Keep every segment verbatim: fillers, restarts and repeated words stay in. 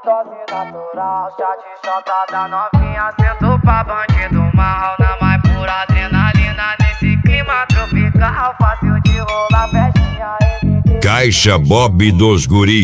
dose natural, chá de chota da novinha, sento pra bandido mal, na mais pura adrenalina, nesse clima tropical, fácil de rolar, festinha M D. Caixa Bob dos Guri.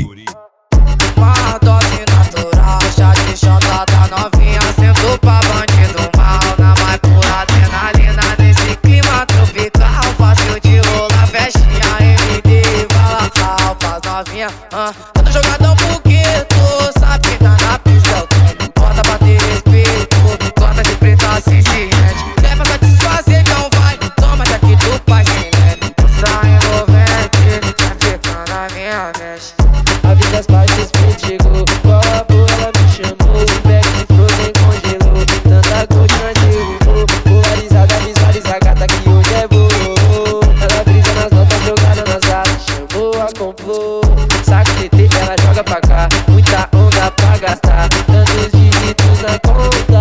Uma dose natural, chá de chota da novinha, sento pra bandido mal, na mais pura adrenalina, nesse clima tropical, fácil de rolar, festinha M D. Fala cal pras novinha, ah, eu tô jogadão porque tu sabe que tá na pista, eu quero. Bota pra ter respeito, gosta de preta assim se rende. Quer pra satisfazer, então vai, toma daqui do pai sem leve. Sai envolvente, vai ficando na minha mente. Avisa as partes contigo, qual a boa ela me chamou. O back frozen congelou, tanta gold nós derrubou. Polarizada, visualiza a gata que hoje é boa. Ela brisa nas notas, jogada nas alas, chamou a complô. Saco T T, ela joga pra cá, muita onda pra gastar, tantos dígitos na conta.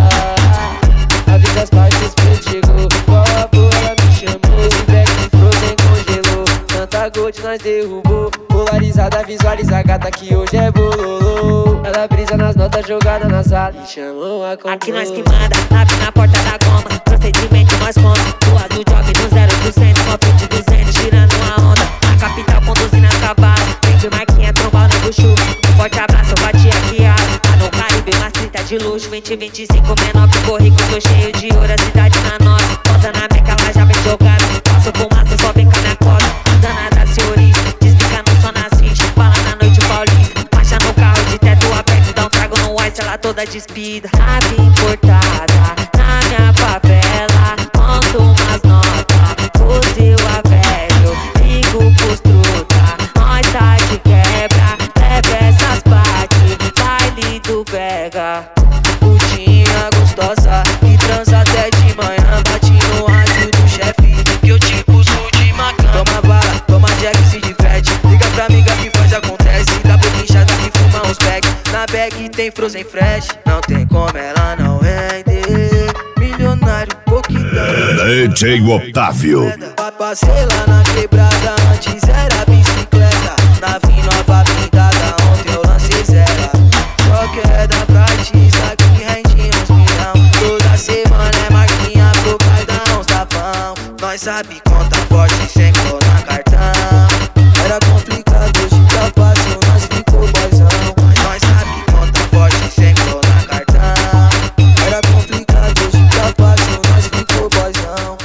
Avisa as partes contigo, qual a boa ela me chamou. O back frozen congelou, tanta gold nós derrubou. Polarizada, visualiza a gata que hoje é bololô. Ela brisa nas notas, jogada na sala e chamou a complô. Aqui nós que manda, abre na porta da goma. Procedimento nós conta, rua do job no zero por cento. Com a frente do Zen, tirando uma onda. Na capital conduzindo as cavalas, vem de marquinha, trombal no bucho. Um forte abraço, batia Kiara. Tá no Caribe, umas trinta de luxo. Vinte, vinte e cinco, menor que corrico. Tô cheio de ouro, a cidade na nossa. Posa na meca, ela já vem jogada. Passo fumaça, só vem cá na costa. Danada senhorita, despica no som nas fichas. Bala na noite paulista, marcha no carro de teto aberto. Dá um trago no ice, ela toda despida. Nave importada, na minha favela. Monto umas notas, fuzil a velho. Ligo pros truta, nós tá de quebra. Leva essas partes, baile do Vega. Putinha gostosa, que transa até de manhã. Bate no rádio do chefe, que eu te puxo de macan. Toma bala, toma jack, se diverte. Liga pra amiga que faz, acontece. Dá pra inchada que fuma uns bags. Na bag tem frozen fresh, não tem como ela não render. Milionário, pouquinho. D J Otávio. Passei lá na quebrada, antes era bicicleta. Nave nova pintada, ontem eu lancei zero. Só queda pra artista que rende uns milhão. Toda semana é marquinha pro pai dar uns tapão. Nós sabe conta forte sem clonar cartão. Era complicado, hoje tá fácil, nós ficou boizão. Nós sabe conta forte sem clonar cartão. Era complicado, hoje tá fácil, nós ficou boizão.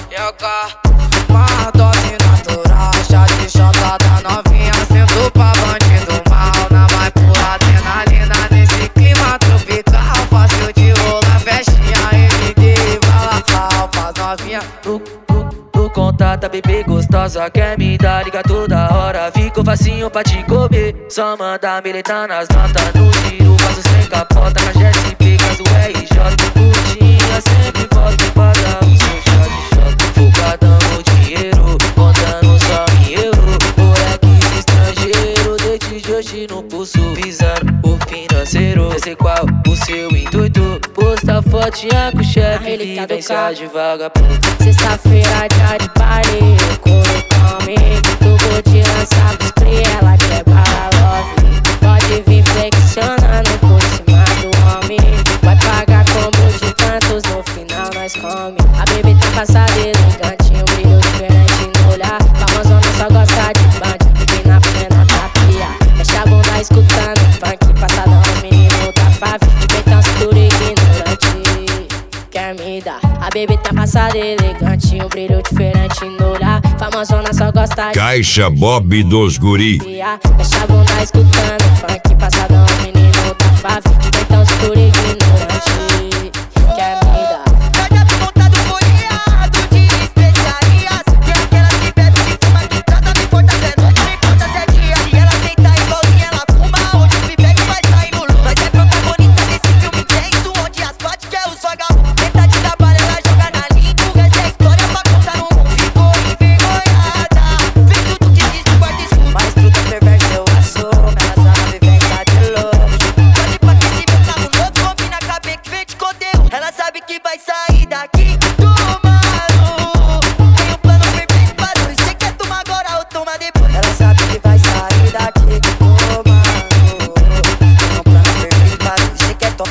Uma dose natural, chá de chota da novinha, sento pra bandido mal, na mais pura adrenalina, nesse clima tropical, fácil de rolar, festinha M D. Fala cal pras novinha. Tu, tu, tu contata, bebê gostosa, quer me dar, liga toda hora. Fico facinho pra te comer, só manda militar nas notas. No giro, faço sem capota, com a G S P, caso R J. Putinha, sempre volta pra dar o seu chá de shot. Focadão no dinheiro, contando só em euro. Moleque estrangeiro, desde de hoje no pulso, visando o financeiro. Sei qual o seu intuito, posta fotinha com o chefe, vivência de vagabundo. Sexta-feira, dia de baile, eu corro comigo. Tu vou te lançar pros cria, ela quer bala love. Pode vir flexionando por cima do homem. Vai pagar combo de tantos, no final nós come. A bebê tá passada elegante, um brilho diferente no olhar. Famosona só gosta de band, e na plena da pia. Mexe a bunda escutando funk, passadão, menino da fave. De peitão, cintura ignorante, quer me dar. A bebê tá passada elegante, um brilho diferente no olhar. Famosona só gosta de Caixa Bob dos Guri. mexe a bunda escutando funk, passadão, menino da fave. De peitão, cintura ignorante, quer me dar. Cardápio montado folheado de especiarias. Tem aquelas que bebe, que fuma, que trata, não importa se é noite, não importa se é dia. Se ela aceita igualzinha, ela fuma, onde o pivete vai sair no lume. Nós é protagonista desse filme intenso, onde as partes que é os vagabundos. Tenta de trabalho, ela joga na língua. Essa é a história pra contar no mundo. Ficou envergonhada, fez tudo que diz no quarto escuro. Mas tudo perverso eu assumo, ela só não vive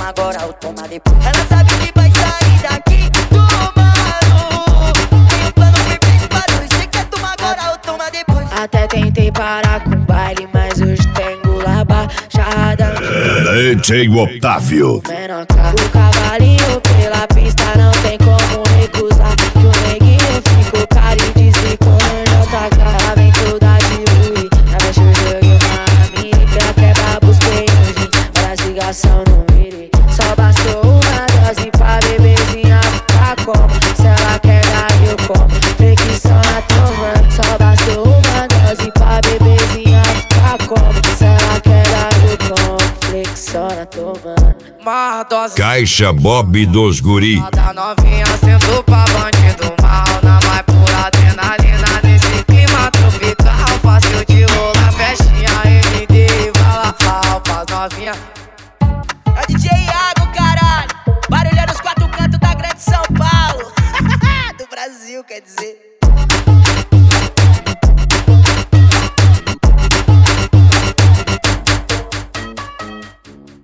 agora ou toma depois. Ela sabe que vai sair daqui tomando. Tem um plano perfeito para hoje. Cê quer tomar agora ou toma depois? Até tentei parar com baile, mas hoje tem gulabá. Charrada D J Otávio. menor. O cavalinho pela pista não tem como recusar. Que o neguinho ficou caro e deslicou no J K. Ela vem toda de Louis, na mexe eu joguei uma mini. Pela quebra busquei um gin, várias ligação no mire. Só bastou uma dose pra bebezinha ficar como. Se ela quer dar eu como, flexão a tomando. Só bastou uma dose pra bebezinha ficar como. Se ela quer dar eu como, flexão a tomando. Uma dose Caixa Bob dos Guri. da novinha sendo pra bandido mal. Na mais pura adrenalina nesse clima tropical. Fácil de rolar, festinha, M D e bala. Pras novinha. É o D J Iago, caralho. Barulhando os quatro cantos da grande São Paulo. Do Brasil, quer dizer.